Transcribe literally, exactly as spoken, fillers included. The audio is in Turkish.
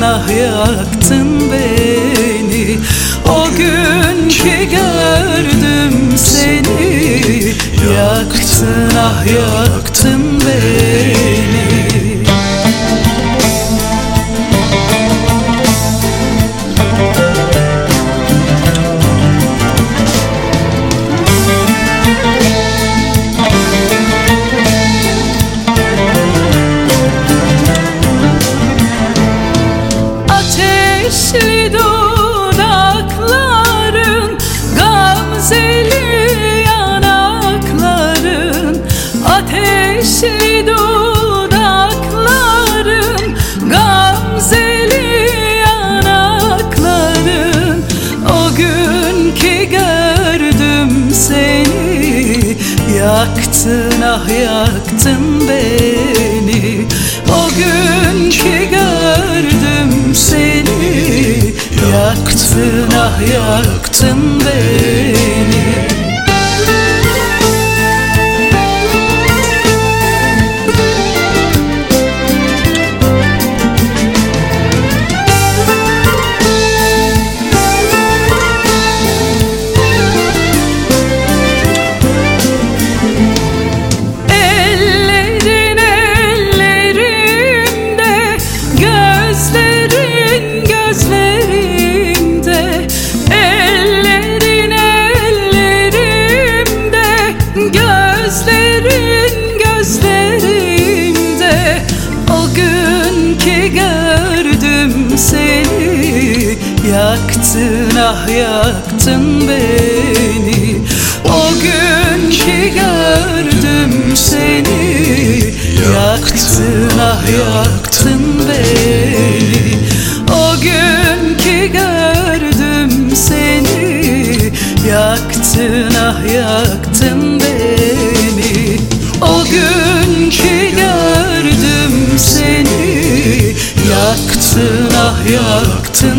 ah yaktın beni. O gün ki gördüm seni, yaktın ah yaktın beni. Ateşli dudakların, gamzeli yanakların, ateşli dudakların, gamzeli yanakların. O gün ki gördüm seni, yaktın ah yaktın beni. O gün ki gördüm seni, yaktın ah yaktın beni. Gözlerin gözlerimde, o gün ki gördüm seni, yaktın ah yaktın beni. O gün ki gördüm seni, yaktın ah yaktın beni. O gün ki gördüm seni, yaktın ah yaktın beni. O gün ki gördüm seni, yaktın ah yaktın